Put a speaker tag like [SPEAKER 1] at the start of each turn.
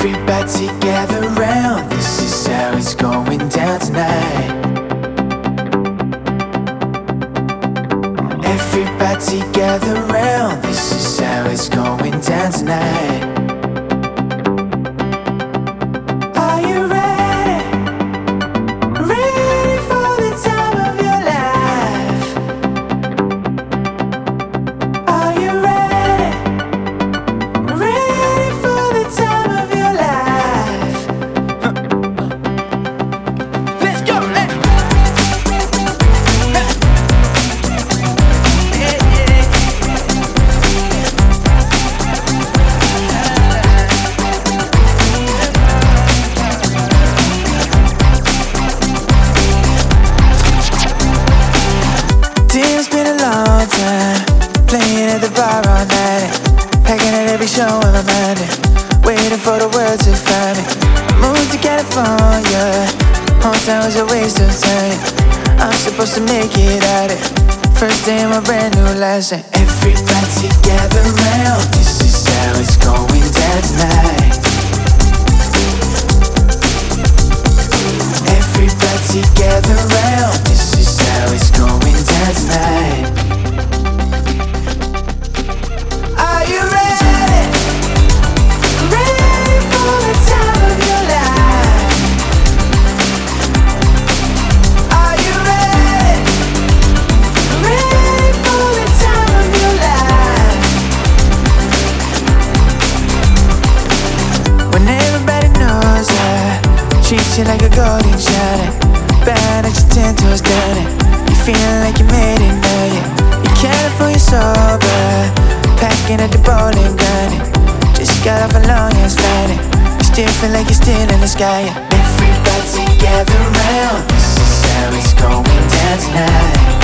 [SPEAKER 1] Everybody gather round, this is how it's going down tonight. Everybody gather round, this is how it's going down tonight. Are you ready? Ready for the time of your life? Are you ready? Ready for the time of your life? Let's go! It's been a long time, playing at the bar all night, packing at every show in my mind, waiting for the world to find me. Moved to California, hometown was a waste of time. I'm supposed to make it out it, first day of my brand new life. Everybody gather round, this is how it's going down tonight. Everybody gather round, this is how it's going down tonight. Are you ready? Ready for the time of your life? Are you ready? Ready for the time of your life? When everybody knows I treat you like a golden shot, bad at your 10 toes down it. You feeling like you made it now, yeah. You California sober, packing at the bowling grinding. Just got off a long ass flight, you still feel like you're still in the sky, yeah. Everybody gather round, this is how it's going down tonight.